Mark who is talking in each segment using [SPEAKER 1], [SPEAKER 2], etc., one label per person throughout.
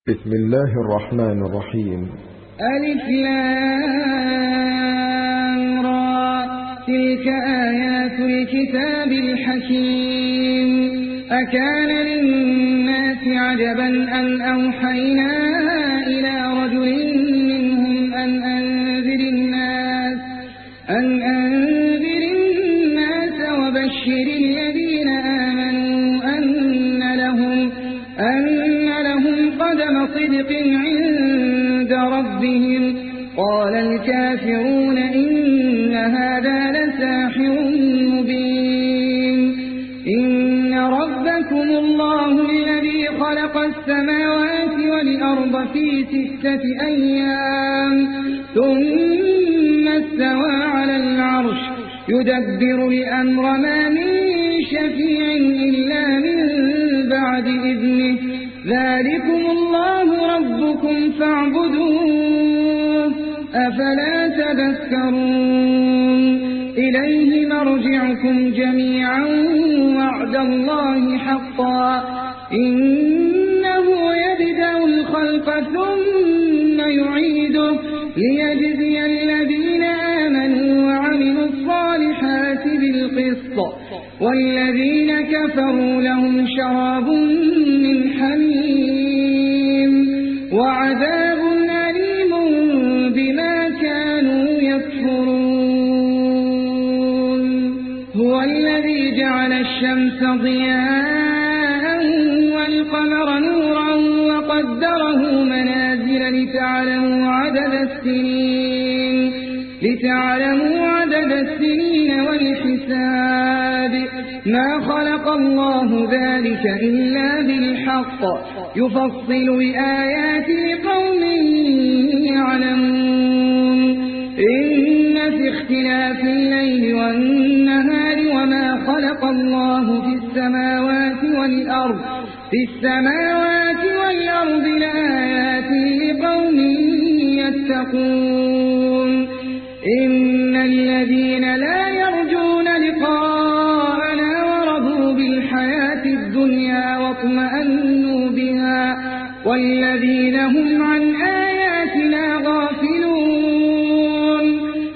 [SPEAKER 1] بسم الله الرحمن الرحيم.
[SPEAKER 2] ألف لام را، تلك آيات الكتاب الحكيم. أكان للناس عجبا أن أوحينا إلى رجل منهم أن أنذر الناس وبشر الذين آمنوا أن لهم قدم صدق عند ربهم. قال الكافرون إن هذا لساحر مبين. إن ربكم الله الذي خلق السماوات والأرض في 6 أيام ثم استوى على العرش يدبر الأمر ما من شفيع إلا من بعد إذنه. ذلكم الله ربكم فاعبدوه أفلا تذكرون. إليه مرجعكم جميعا وعد الله حقا إنه يبدأ الخلق ثم يعيده ليجزي الذين آمنوا وعملوا الصالحات بالقسط والذين كفروا لهم شراب من حميم وعذاب أليم بما كانوا يكفرون. هو الذي جعل الشمس ضياء والقمر نورا وقدره منازل لتعلموا عدد السنين والحساب. ما خلق الله ذلك إلا بالحق يفصل الآيات لقوم يعلمون. إن في اختلاف الليل والنهار وما خلق الله في السماوات والأرض لآيات لقوم يتقون. إن الذين لا يرجون لقاءنا ورضوا بالحياة الدنيا واطمأنوا بها والذين هم عن آياتنا غافلون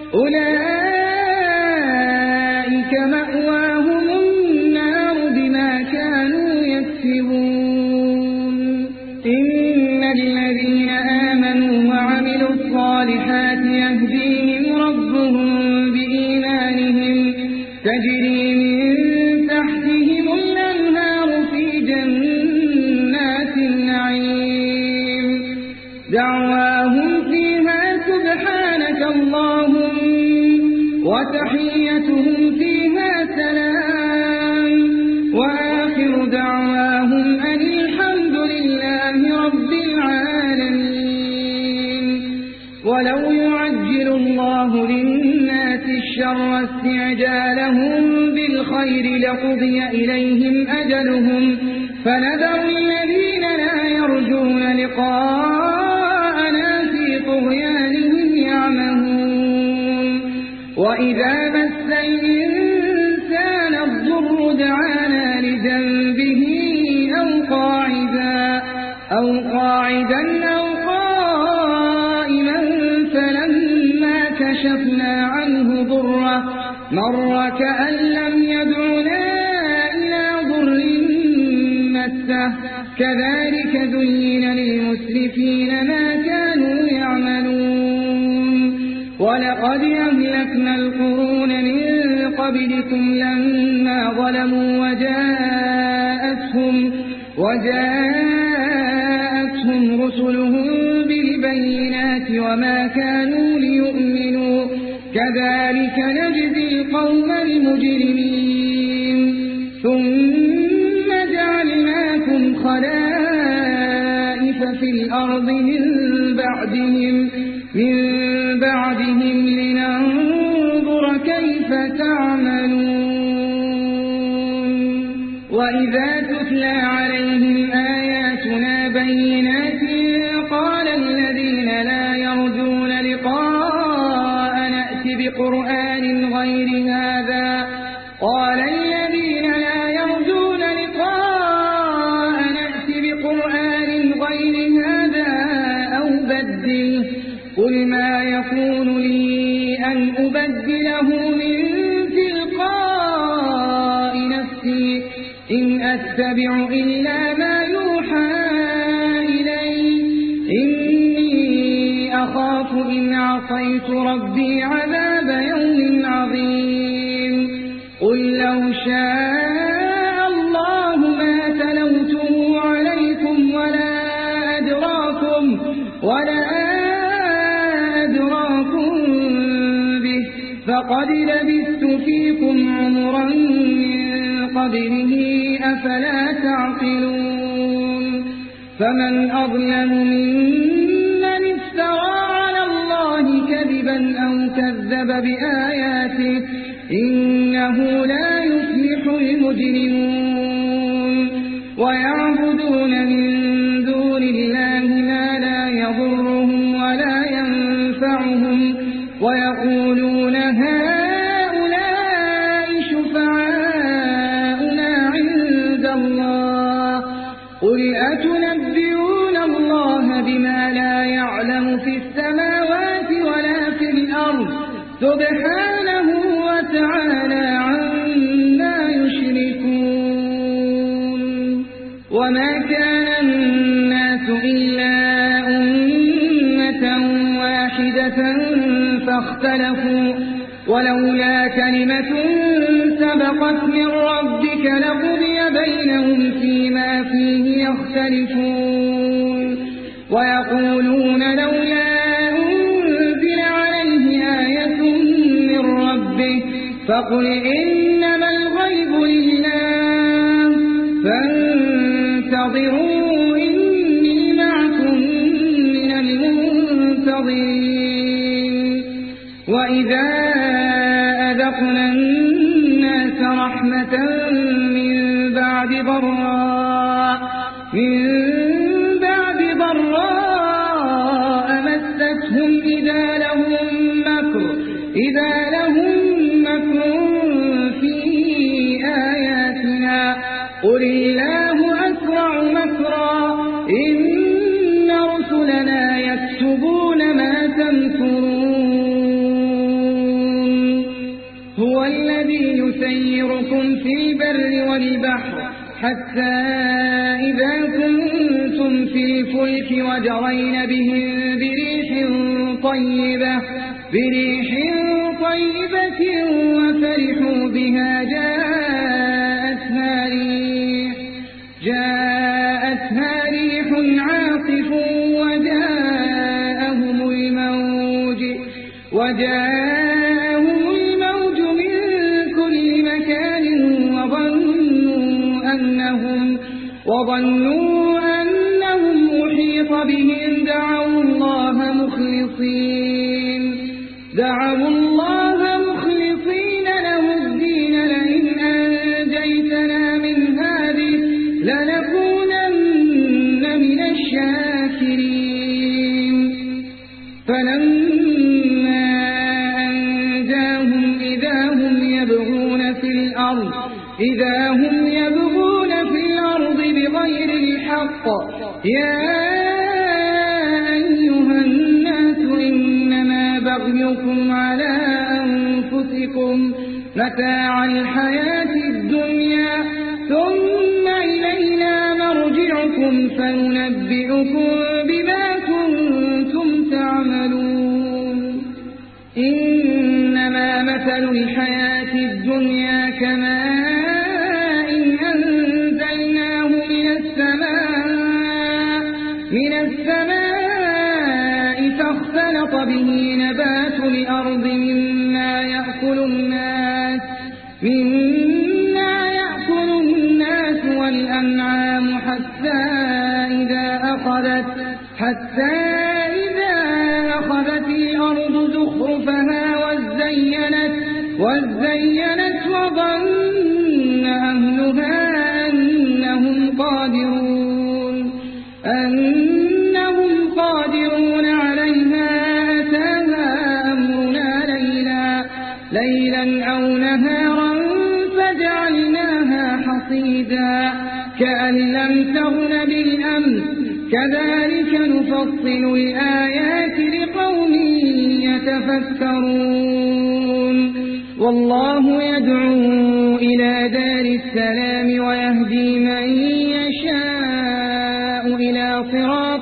[SPEAKER 2] أولئك مأواهم النار بما كانوا يكسبون. إن الذين آمنوا وعملوا الصالحات يهديهم ربهم بإيمانهم تجري من تحتهم الأنهار في جنات النعيم. دعواهم فيها سبحانك اللهم وتحيتهم فيها سلام وآخر دعواهم أن الحمد لله رب العالمين. ولو يعجل الله للناس الشر استعجالهم بالخير لقضي إليهم أجلهم فنذر الذين لا يرجون لقاءنا في طغيانهم يعمهون. وإذا مس الإنسان الضر دعانا لجنبه أو قاعدا أو قائما فلما كشفنا عنه ضره مر كأن لم يدعنا إلى ضر مسه. كذلك زين للمسرفين ما كانوا يعملون. ولقد أهلكنا القرون من قبلكم لما ظلموا وجاءتهم رسلهم بالبينات وما كانوا ليؤمنوا. كذلك نجزي القوم المجرمين. ثم جعلناكم خلائف في الأرض من بعدهم لننظر كيف تعملون. وإذا تتلى عليهم آياتنا بينات قال الذين لا يرجون لقاءنا ائت بقرآن غير هذا يبدله قل ما يكون لي أن أبدله من تلقاء نفسي إن أتبع إلا ما يوحى إلي إني أخاف إن عصيت ربي عذاب يوم عظيم قل لو شاء الله ما تلوته عليكم ولا أدراكم به فقد لبثت فيكم عمرا من قبله أفلا تعقلون فمن أظلم ممن افترى على الله كذبا أو كذب بآياته إنه لا يفلح المجرمون ويعبدون من دون الله ما لا يضرهم ولا ينفعهم ويقولون هؤلاء شفعاؤنا عند الله قل أتنبئون الله بما لا يعلم في السماوات ولا في الأرض سبحانه وتعالى عما يشركون وما كان الناس إلا أمة واحدة فاختلفوا ولولا كلمة سبقت من ربك لقضي بينهم فيما فيه يختلفون ويقولون لولا أنزل عليه آية من ربه فقل إنما الغيب لله فانتظروا إني معكم من المنتظرين وإذا أذقنا الناس رحمة من بعد ضراء مستهم إذا لهم مكر في آياتنا قل الله أسرع مكرا إن رسلنا يكتبون ما تمكرون هو الذي يسيركم في البر والبحر حتى إذا كنتم في الفلك وجرين بهم بريح طيبة وفرحوا بها جاءتها ريح عاصف وجاءهم الموج من كل مكان وظنوا أنهم أحيط بهم دعوا الله مخلصين له الدين لئن أنجيتنا من هذه لنكونن من الشاكرين فلما أنجاهم إذا هم يبغون في الأرض بغير الحق يا أيها الناس إنما بغيكم على أنفسكم متاع الحياة الدنيا ثم إلينا مرجعكم فننبئكم بما كنتم تعملون إنما مثل الحياة الدنيا كماء أنزلناه من السماء فاختلط به نبات الأرض مما يأكل الناس والأنعام حتى إذا أخذت الأرض زخرفها وزينت وظن أهلها أنهم قادرون عليها أتاها أمرنا ليلا أو نهارا فجعلناها حصيدا كأن لم تغن بالأمس كذلك نفصل نفصل الآيات لقوم يتفكرون والله يدعو إلى دار السلام ويهدي من يشاء إلى صراط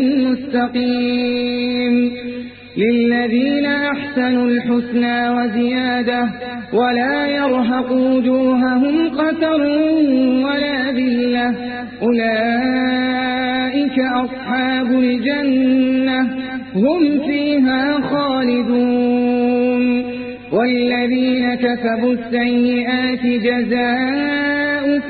[SPEAKER 2] مستقيم للذين أحسنوا الحسنى وزيادة ولا يرهق وجوههم قتر ولا ذلة أولئك أصحاب الجنة هم فيها خالدون والذين كسبوا السيئات جزاء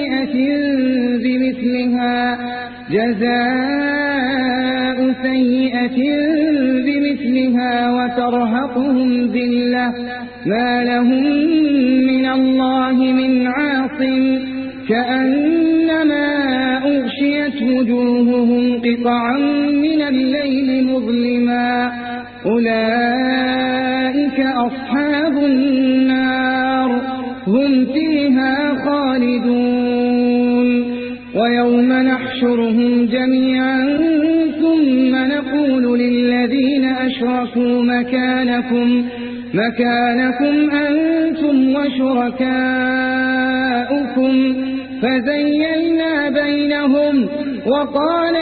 [SPEAKER 2] سيئة بمثلها وترهقهم ذلة ما لهم من الله من عاصم كأنما أغشيت وجوههم قطعا من الليل مظلما أولئك أصحاب النار هم فيها خالدون ويوم نحشرهم جميعا ثم نقول للذين أشركوا مكانكم أنتم وشركاؤكم فزيّلنا بينهم وقال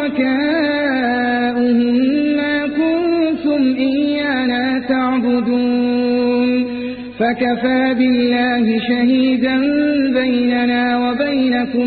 [SPEAKER 2] شركاؤهم ما كنتم إيانا تعبدون فكفى بالله شهيدا بيننا وبينكم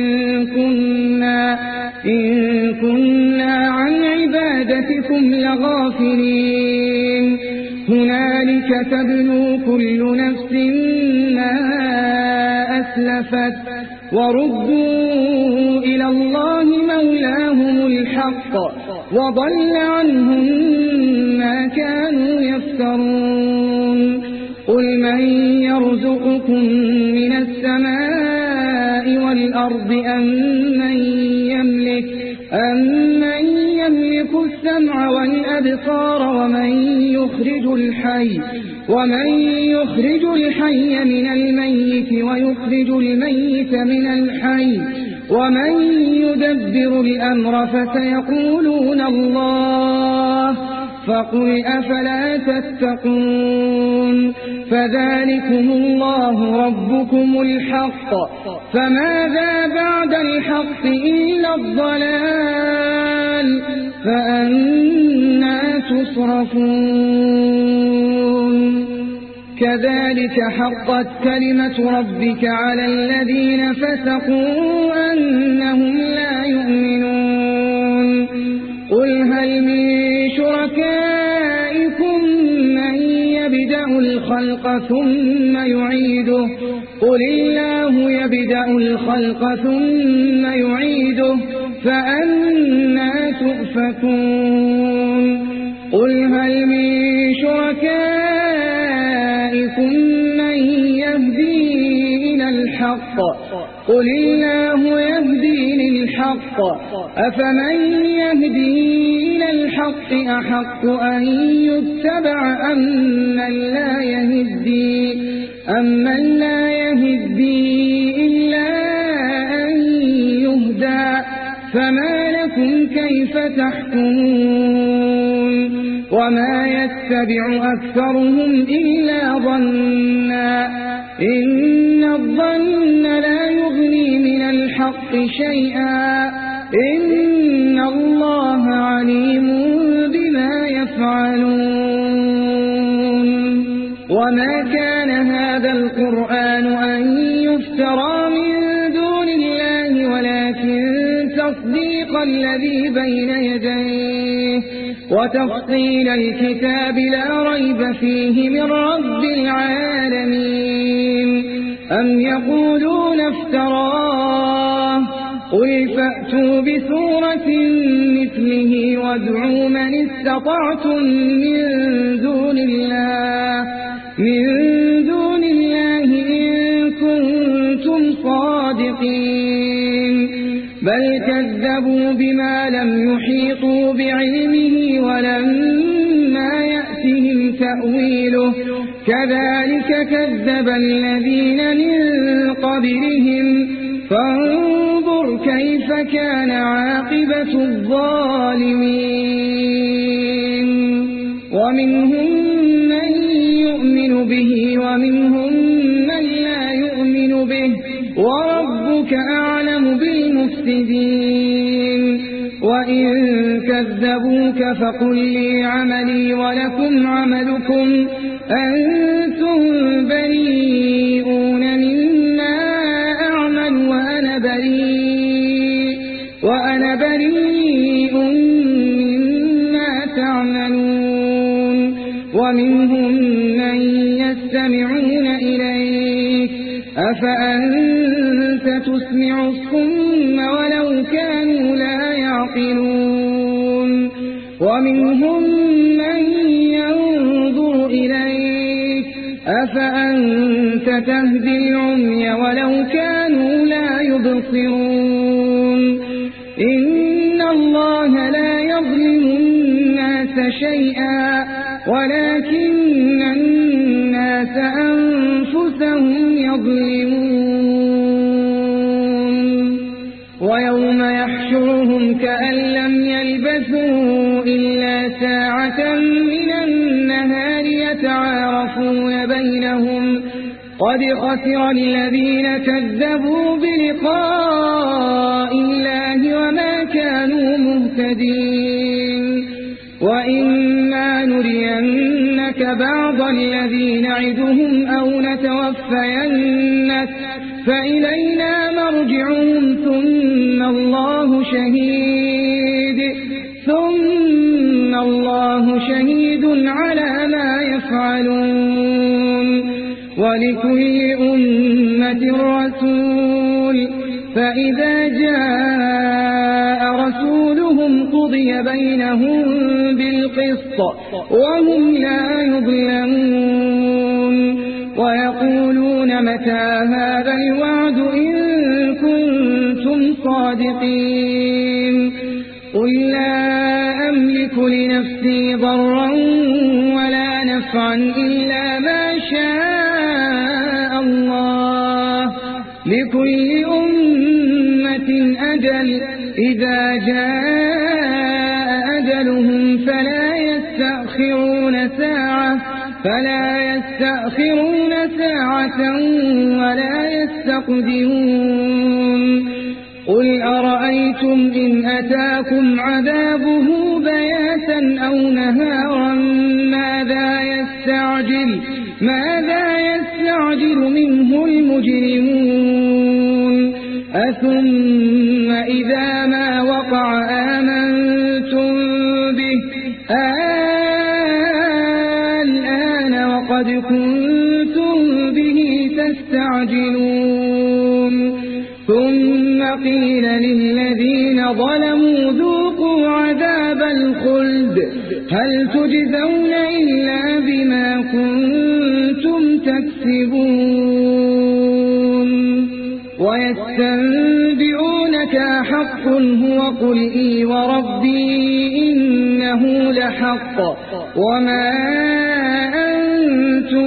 [SPEAKER 2] إن كنا عن عبادتكم لغافلين هنالك تبلو كل نفس ما أسلفت وردوا إلى الله مولاهم الحق وضل عنهم ما كانوا يفترون قل من يرزقكم من السماء والأرض أم من يملك السمع والأبصار ومن يخرج الحي من الميت ويخرج الميت من الحي ومن يدبر الأمر فسيقولون الله فقل أفلا تتقون فذلكم الله ربكم الحق فماذا بعد الحق إلا الضلال فأنى تصرفون كذلك حقت كلمة ربك على الذين فسقوا أنهم لا يؤمنون قل هل من شركائكم من يبدأ الخلق ثم يعيده قل الله يبدأ الخلق ثم يعيده فأنى تؤفكون قل هل من شركائكم من يهدي إلى الحق قل الله يهدي للحق أفمن يهدي إلى الحق أحق أن يتبع أمن لا يهدي إلا أن يهدى فما لكم كيف تحكمون وما يتبع أكثرهم إلا ظنا إن الظن لا يغني من الحق شيئا إن الله عليم بما يفعلون وما كان هذا القرآن أن يفترى من دون الله ولكن تصديق الذي بين يديه وتفصيل الكتاب لا ريب فيه من رب العالمين أم يقولون افتراه قل فأتوا بسورة مثله وادعوا من استطعتم من دون الله إن كنتم صادقين بل كذبوا بما لم يحيطوا بعلمه ولما يأتهم تأويله كذلك كذب الذين من قبلهم فانظر كيف كان عاقبة الظالمين ومنهم من يؤمن به ومنهم من لا يؤمن به وربك أعلم بالمفسدين وإن كذبوك فقل لي عملي ولكم عملكم أنتم بريئون مما أعمل وأنا بريء مما تعملون ومنهم من يستمعون إليك أفأنت تسمع الصم ولو كانوا لا يعقلون ومنهم من ينظر إليك أفأنت تهدي العمي ولو كانوا لا يبصرون إن الله لا يظلم الناس شيئا ولكن الناس أنفسهم يظلمون ويوم يحشرهم كأن لم يلبثوا إلا ساعة من النهار يتعارفون بينهم قد خسر الذين كذبوا بلقاء الله وما كانوا مهتدين وإما نرينك بعض الذي نعدهم أو نتوفينك فإلينا مرجعهم ثم الله شهيد على ما يفعلون ولكل أمة رسول فإذا جاء رسولهم قضي بينهم بالقسط وهم لا يظلمون ويقولون متى هذا الوعد إن كنتم صادقين قل لا أملك لنفسي ضرا ولا نفعا إلا ما شاء الله لكل أمة أجل إذا جاء أجلهم فلا يستأخرون ساعة ولا يستقدمون قل أرأيتم إن أتاكم عذابه بياتا أو نهارا ماذا يستعجل منه المجرمون أثم إذا ما وقع آمنتم به الآن وقد كنتم به تستعجلون ثم قيل للذين ظلموا ذوقوا عذاب الخلد هل تجزون إلا بما كنتم تكسبون ويستنبئونك حق هو قل إي وربي إنه لحق وما أنتم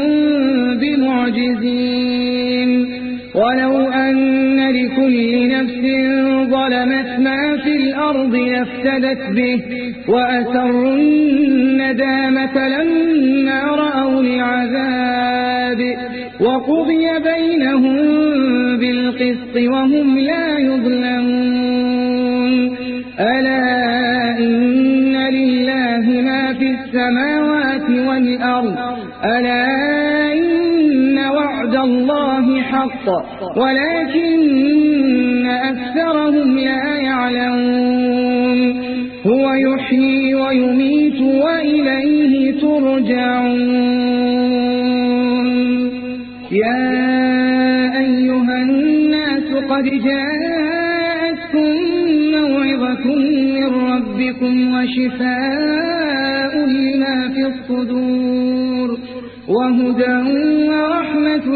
[SPEAKER 2] بمعجزين ولو أن لكل نفس ظلمت ما في الأرض لافتدت به وأسروا الندامة لما رأوا العذاب وقضي بينهم بالقسط وهم لا يظلمون ألا إن لله ما في السماوات والأرض ألا إن وعد الله حق ولكن أكثرهم لا يعلمون هو يحيي ويميت وإليه ترجعون يا أيها الناس قد جاءتكم موعظة من ربكم وشفاء لما في الصدور وهدى ورحمة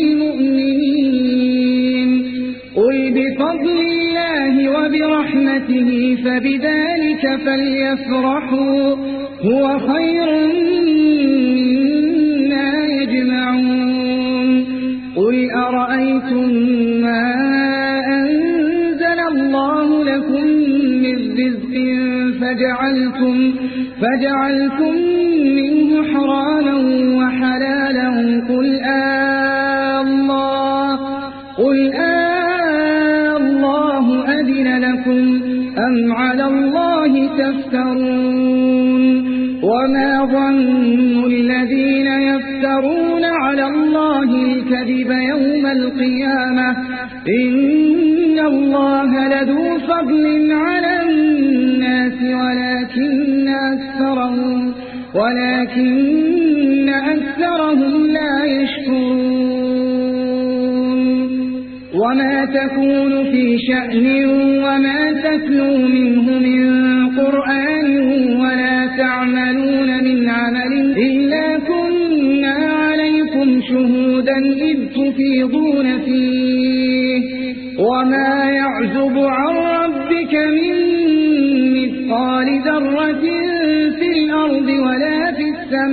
[SPEAKER 2] للمؤمنين قل بفضل الله وبرحمته فبذلك فليفرحوا هو خير رأيتم ما أنزل الله لكم من رزق فجعلتم منه حراما وحلالا قل الله أذن لكم أم على الله تفترون وما ظن الذين يفترون على الله الكذب يوم القيامة إن الله لذو فضل على الناس ولكن أكثرهم لا يشكرون وما تكون في شأن وما تتلو منه من قرآن ولا تعملون من عمل إلا كنا عليكم شهودا إذ تفيضون فيه وما يعزب عن ربك من مثقال ذرة في الأرض ولا في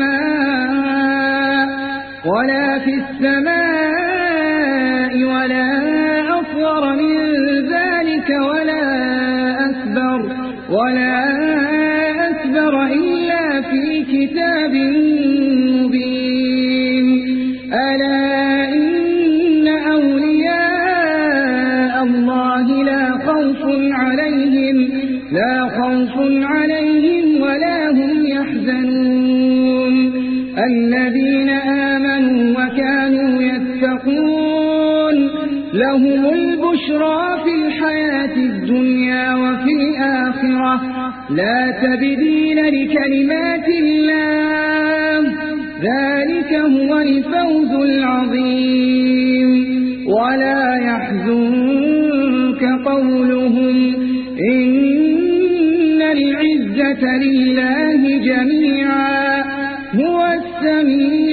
[SPEAKER 2] السماء ولا أصغر من ذلك ولا أكبر إلا في كتاب مبين ألا إن أولياء الله لا خوف عليهم ولا هم يحزنون الذين آمنوا وكانوا يتقون لهم البشرى في الحياة الدنيا وفي الآخرة لا تبديل لكلمات الله ذلك هو الفوز العظيم ولا يحزنك قولهم إن العزة لله جميعا هو السميع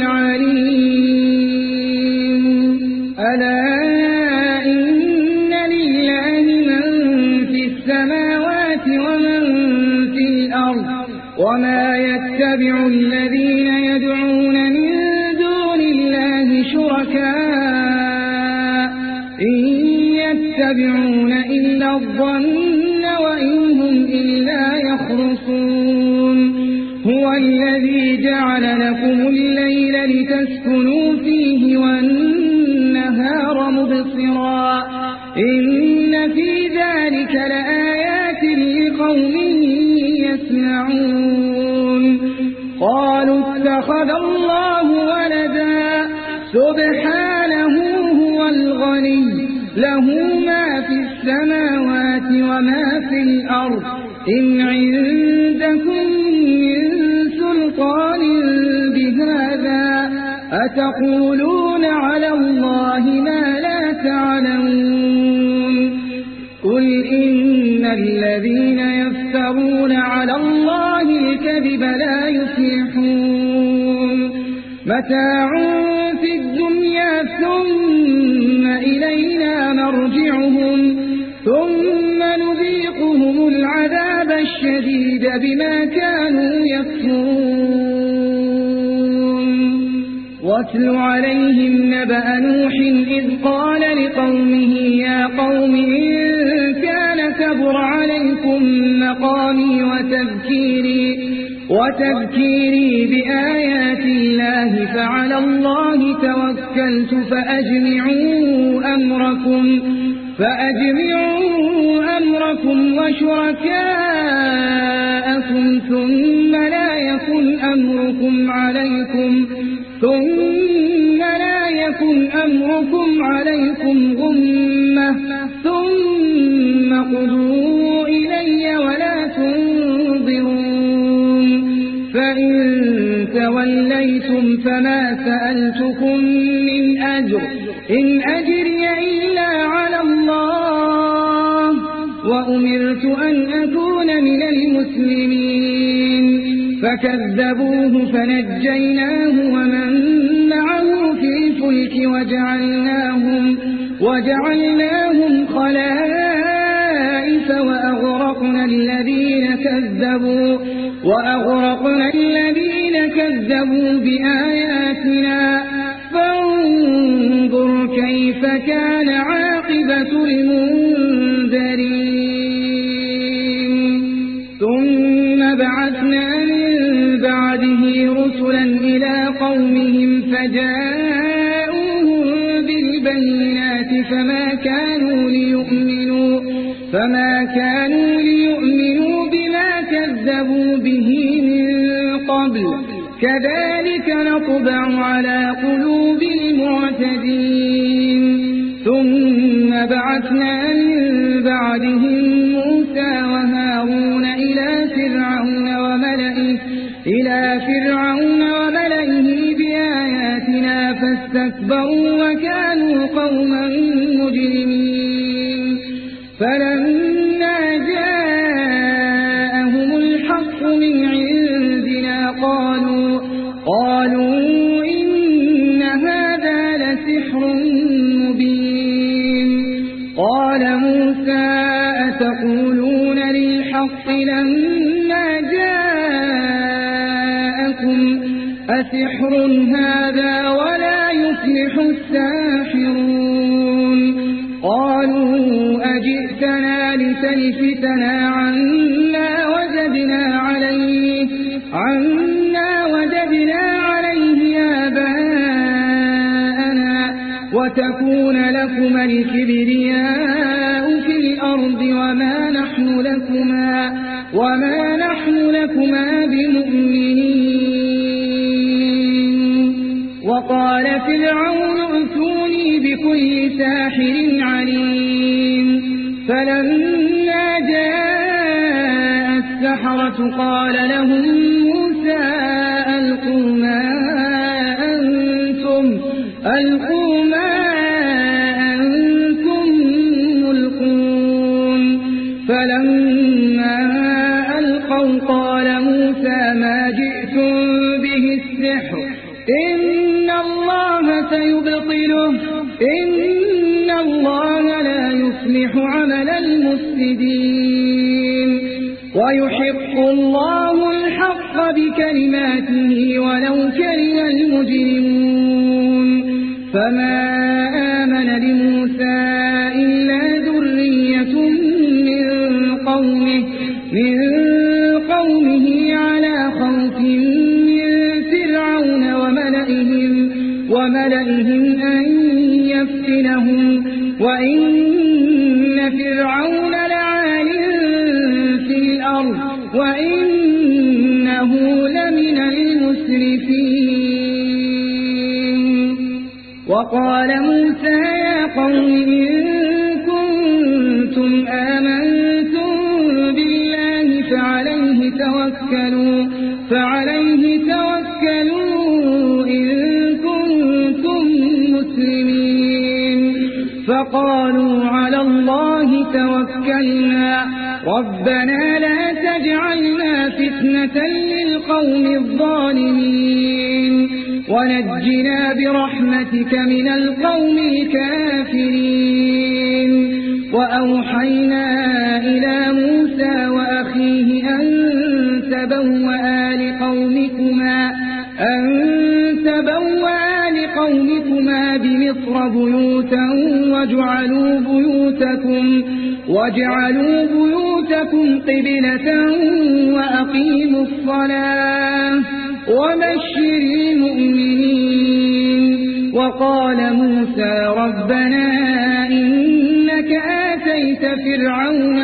[SPEAKER 2] العليم ألا إن لله من في السماوات ومن في الأرض وما يتبع الذين يدعون من دون الله شركاء إن يتبعون إلا الظن وإن هم إلا يخرصون هو الذي جعل لكم الليل لتسكنوا فيه والنهار مبصرا إن في ذلك لآيات لقوم يسمعون قالوا اتخذ الله ولدا سبحانه هو الغني له ما في السماوات وما في الأرض إن عندكم من سلطان بهذا أتقولون على الله ما لا تعلمون قل إن الذين يفترون على الله الكذب لا يفلحون متاع في الدنيا ثم إلينا مرجعهم ثم نذيقهم العذاب الشديد بما كانوا يكفرون واتل عليهم نبأ نوح إذ قال لقومه يا قوم إن كان كبر عليكم مقامي وتذكيري بآيات الله فعلى الله توكلت فأجمعوا أمركم وشركاءكم ثم لا يكن أمركم عليكم غمة ثم قضوا إلي ولا تنظرون فإن توليتم فما سألتكم من أجر إن أجري إلا على الله وأمرت أن أكون من المسلمين فكذبوه فنجيناه ومن معه في الفلك وجعلناهم خلائف وأغرقنا الذين كذبوا بآياتنا فانظر كيف كان عاقبة المنذرين ثم بعثنا من بعده رسلا إلى قومهم فجاءوهم بالبينات فما كانوا ليؤمنوا بما كذبوا به من قبل كذلك نطبع على قلوب المعتدين ثم بعثنا من بعدهم موسى وهارون إلى فرعون وملئه بآياتنا فاستكبروا وكانوا قوما مجرمين فلما جاءهم الحق من عندنا قالوا إن هذا لسحر مبين قال موسى أتقولون للحق لما جاءكم أسحر هذا ولا يفلح الساحرون قالوا أجئتنا لتلفتنا عنا وجدنا عليه آباءنا وتكون لكما الكبرياء في الأرض وما نحن لكما بمؤمنين وقال فرعون ائتوني بكل ساحر عليم فلما جاء السحرة قال لهم موسى ألقوا ما أنتم ملقون فلما ألقوا قال موسى ما جئتم به السحر إن الله سيبطله إن الله لا يصلح عمل المفسدين ويحق الله الحق بكلماته ولو كره المجرمون فما آمن لموسى إلا ذرية من قومه على خوف من فرعون وملئهم أن يفتنهم وإن فرعون لعال في الأرض وإنه لمن المسرفين وقال موسى يا قوم إن كنتم آمنتم بالله فعليه توكلوا إن كنتم مسلمين فقالوا على الله توكلنا ربنا لا تجعلنا فتنة للقوم الظالمين ونجنا برحمتك من القوم الكافرين وأوحينا إلى موسى وأخيه أن تبوأ بمصر بيوتا واجعلوا بيوتكم قبلة وأقيموا الصلاة وبشر المؤمنين وقال موسى ربنا إنك آتيت فرعون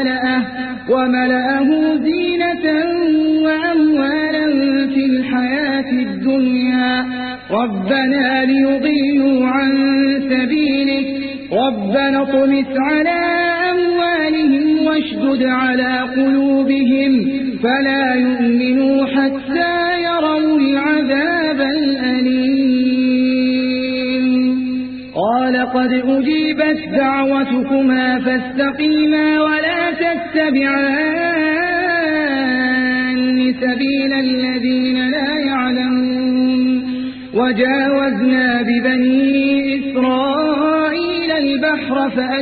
[SPEAKER 2] وملأه زينة وأموالا في الحياة الدنيا ربنا ليضلوا عن سبيلك ربنا اطمس على أموالهم واشدد على قلوبهم فلا يؤمنوا حتى يروا العذاب الأليم قال قد أجيبت دعوتكما فاستقيما ولا تتبعان سبيل الذين لا يعلمون وجاوزنا ببني إسرائيل البحر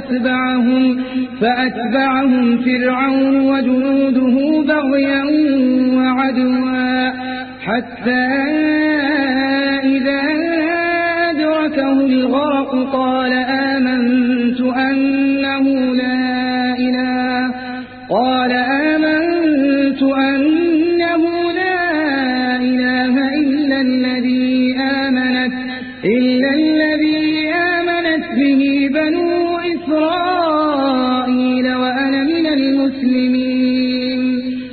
[SPEAKER 2] فأتبعهم فرعون وجنوده بغيا وعدوا حتى إذا قال آمنت أنه لا إله إلا الذي آمنت به بنو إسرائيل وأنا من المسلمين.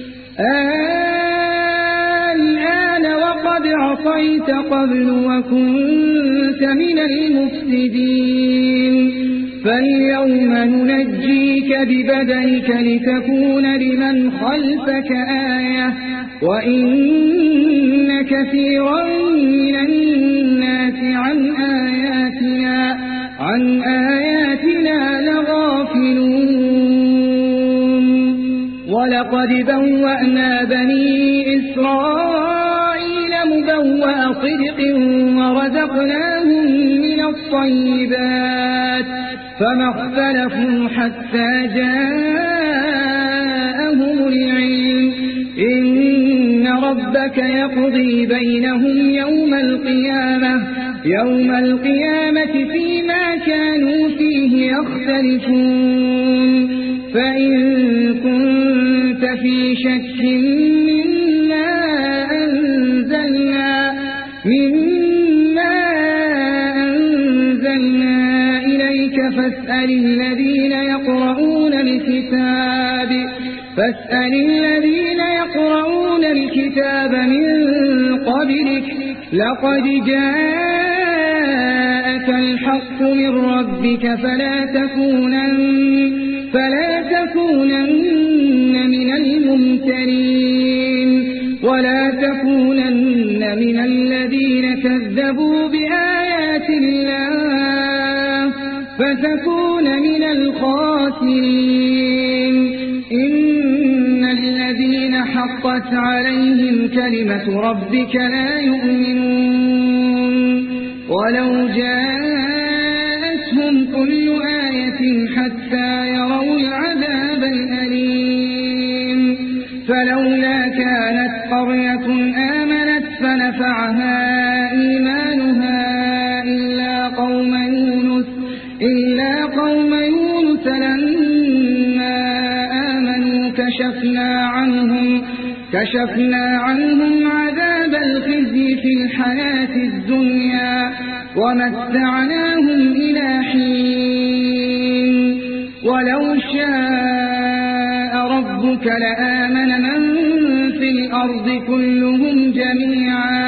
[SPEAKER 2] الآن وقد عصيت قبل وكنت من المفسدين. فاليوم ننجيك ببدنك لتكون لمن خلفك آية وإن كثيرا من الناس عن آياتنا لغافلون. ولقد بوأنا بني إسرائيل مبوأ صدق ورزقناهم من الطيبات فما اختلفوا حتى جاءهم العلم. إن ربك يقضي بينهم يوم القيامة فيما كانوا فيه يختلفون. فإن كنت في شك مما أنزلنا إليك فاسأل الذين يقرؤون الكتاب من قبلك لقد جاءك الحق من ربك فلا تكونن من الممترين ولا تكونن من الذين كذبوا بآيات الله فتكون من الخاسرين. إن الذين حقت عليهم كلمة ربك لا يؤمنون ولو جاءتهم كل آية حتى يروا العذاب الأليم. فلولا كانت قرية آمنت فنفعها إيمانها إلا قوم يونس لما آمنوا كشفنا عنهم عذاب الخزي في الحياة الدنيا ومتعناهم إلى حين. ولو شاء ربك لآمن من في الأرض كلهم جميعا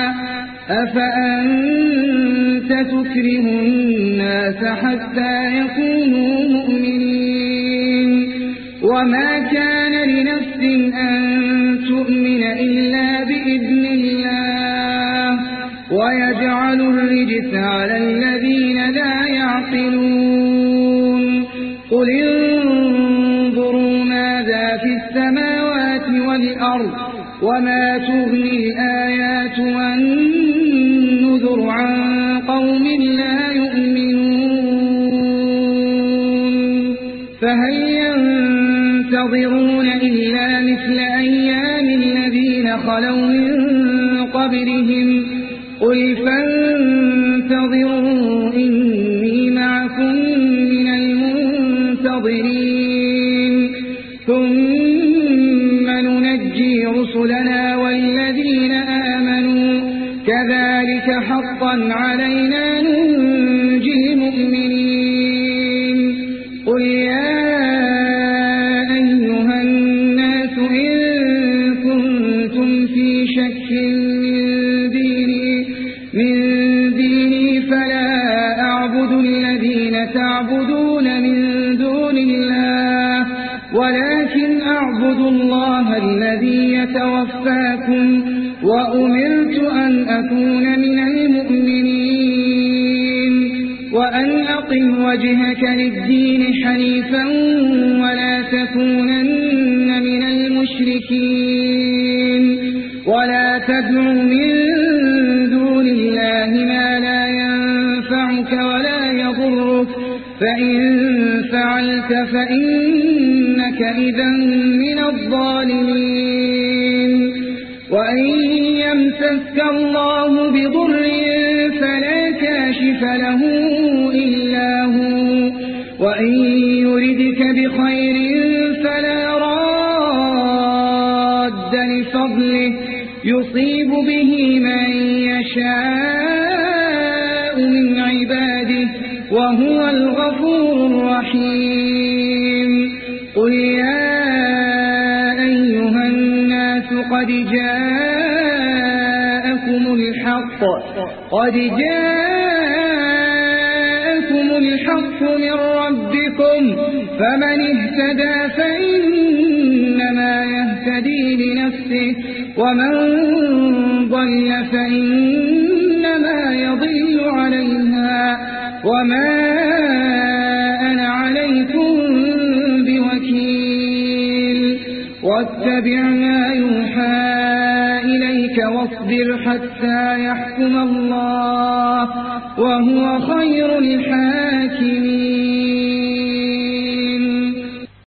[SPEAKER 2] أفأنت تكره الناس حتى يكونوا مؤمنين. وما كان لنفس أن تؤمن إلا بإذن الله ويجعل الرجس على الذين لا يعقلون. قل انظروا ماذا في السماوات والأرض وما تغني الآيات والنذر عن قوم لا يؤمنون. فهل ينتظرون إلا مثل أيام الذين خلوا من قبلهم قل فانتظروا إني معكم من المنتظرين. ثم ننجي رسلنا والذين آمنوا كذلك حقا علينا ننجي المؤمنين. قل يا أيها الناس إن كنتم في شك من ديني فلا أعبد الذين تعبدون من دون الله ولكن أعبد الله الذي يتوفاكم وأمرت أن أكون من المؤمنين وأن أقم وجهك للدين حنيفا ولا تكونن من المشركين ولا تدع من دون الله ما لا ينفعك ولا يضرك فإن فعلت فإنك إذا من الظالمين. وإن يمسسك الله بضر فلا كاشف له إلا وإن يردك بخير فلا راد لفضله يصيب به من يشاء من عباده وهو الغفور الرحيم. قل يا أيها الناس قد جاءكم الحق من ربكم فمن اهتدى فإنما يهتدي لنفسه ومن ضل فإنما يضل عليها وما أنا عليكم بوكيل. واتبع ما يوحى إليك واصبر حتى يحكم الله وهو خير الحاكمين.